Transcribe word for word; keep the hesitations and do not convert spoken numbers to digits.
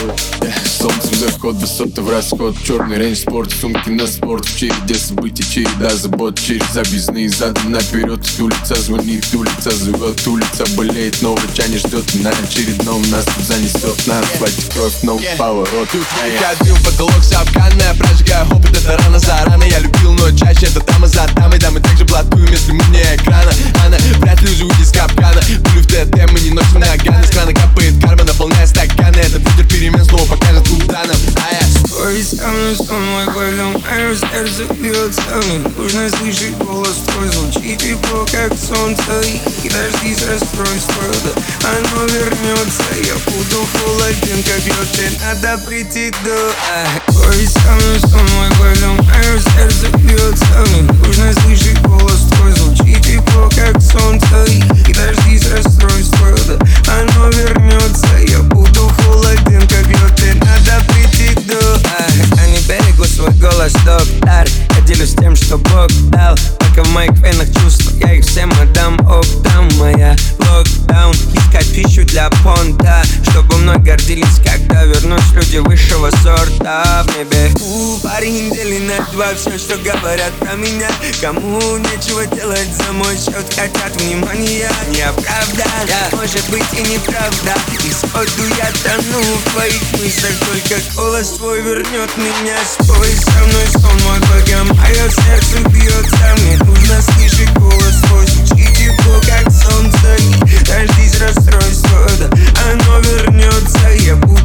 Солнцем заход, высоты в расход. Черный рейндж спорт, сумки на спорт. В череде событий, череда забот. Через объездные задом наперед. Улица звонит, улица зовет. Улица болеет, но врача не ждет. На очередном нас тут занесет. На асфальте кровь, но поворот. Я бил потолок сапкана, прожигаю опыт, это рано зарано. Я любил, но чаще это там и за там. И да, мы также блатуем, если мы не экрана. Она, вряд ли уже уйди из капкана. Были в ТТ, мы не носим наганы. С крана капает карма, наполняя стаканы. Это ветер перемен снова покажет куда нам. А я стой со мной, сон мой пойдем, мое сердце бьется. Нужно слышать голос твой, звучит тепло, как солнце. И дожди с расстройства, да оно вернется. Я буду холоден, как лед, тебе надо прийти до. Стой со мной, сон мой пойдем, мое сердце бьется. Нужно слышать голос твой, звучит тепло, как солнце. И дожди с расстройства, да оно вернется. Я буду холоден, как лед, тебе надо прийти до. Они берегу свой голос, доктор. Я делюсь тем, что Бог дал. Пока в моих венах чувства, я их всем отдам. Оптам моя локдаун. Искать пищу для понта, чтобы мной гордились, когда вернусь люди высшего сорта в небе. У, парень недели на два, все, что говорят про меня. Кому нечего делать за мой счет, хотят внимания. Неправда, да, может быть и неправда. Исходу я тону в твоих мыслях, только голос твой вернет меня. Спой со мной, сон мой, пока мое сердце бьется. Мне нужно слышать голос твой, звучит тепло, как солнце. И дожди с расстройства, да оно вернется. Я буду